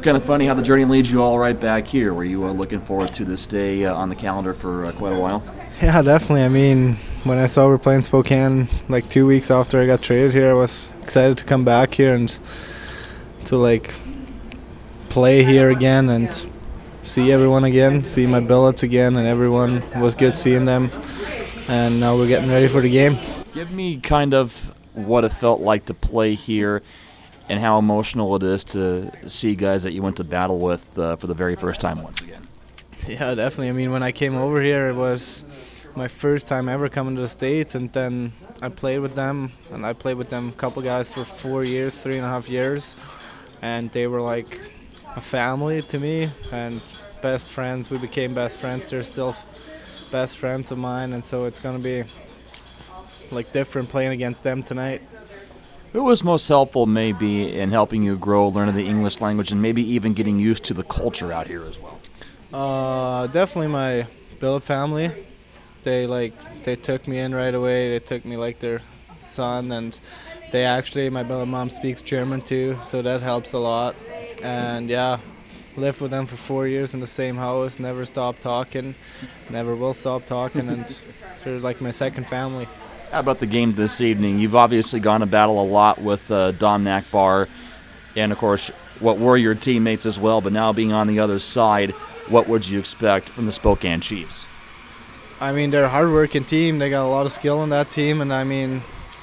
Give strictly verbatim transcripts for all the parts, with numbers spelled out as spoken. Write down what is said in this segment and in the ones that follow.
kind of funny how the journey leads you all right back here. Were you uh, looking forward to this day uh, on the calendar for uh, quite a while? Yeah, definitely. I mean, when I saw we're playing Spokane like two weeks after I got traded here, I was excited to come back here and to like play here again and see everyone again, see my billets again, and everyone was good seeing them. And now we're getting ready for the game. Give me kind of what it felt like to play here and how emotional it is to see guys that you went to battle with uh, for the very first time once again. Yeah, definitely. I mean, when I came over here, it was my first time ever coming to the States, and then I played with them, and I played with them a couple guys for four years, three and a half years, and they were like a family to me and best friends. We became best friends. They're still best friends of mine, and so it's going to be like different playing against them tonight. Who was most helpful maybe in helping you grow, learning the English language, and maybe even getting used to the culture out here as well? Uh, definitely my billet family. They like they took me in right away. They took me like their son, and they actually, my billet mom speaks German too, so that helps a lot. And yeah, lived with them for four years in the same house, never stopped talking, never will stop talking, and they're like my second family. How about the game this evening? You've obviously gone to battle a lot with uh, Don Nakbar and, of course, what were your teammates as well, but now being on the other side, what would you expect from the Spokane Chiefs? I mean, they're a hard-working team. They got a lot of skill in that team, and I mean,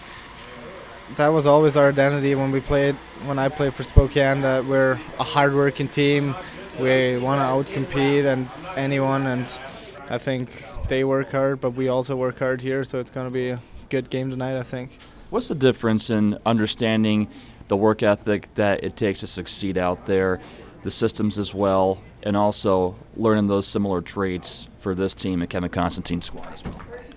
that was always our identity when we played, when I played for Spokane, that we're a hard-working team. We want to out-compete and anyone, and I think they work hard, but we also work hard here, so it's going to be a good game tonight, I think. What's the difference in understanding the work ethic that it takes to succeed out there, the systems as well, and also learning those similar traits for this team and Kevin Constantine's squad as well?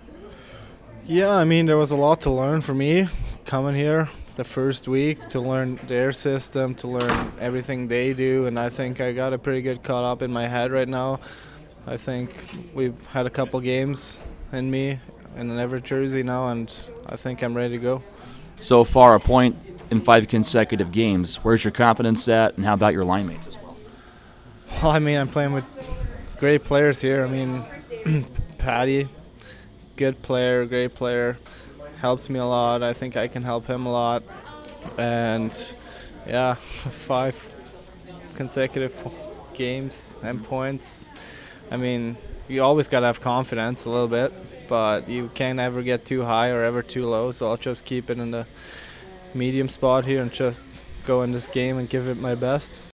Yeah, I mean, there was a lot to learn for me coming here the first week, to learn their system, to learn everything they do, and I think I got a pretty good caught up in my head right now. I think we've had a couple games in me in an Everett jersey now, and I think I'm ready to go. So far, a point in five consecutive games. Where's your confidence at, and how about your line mates as well? Well, I mean, I'm playing with great players here. I mean, Patty, good player, great player, helps me a lot. I think I can help him a lot. And, yeah, five consecutive games and points. I mean, you always got to have confidence a little bit, but you can't ever get too high or ever too low, so I'll just keep it in the medium spot here and just go in this game and give it my best.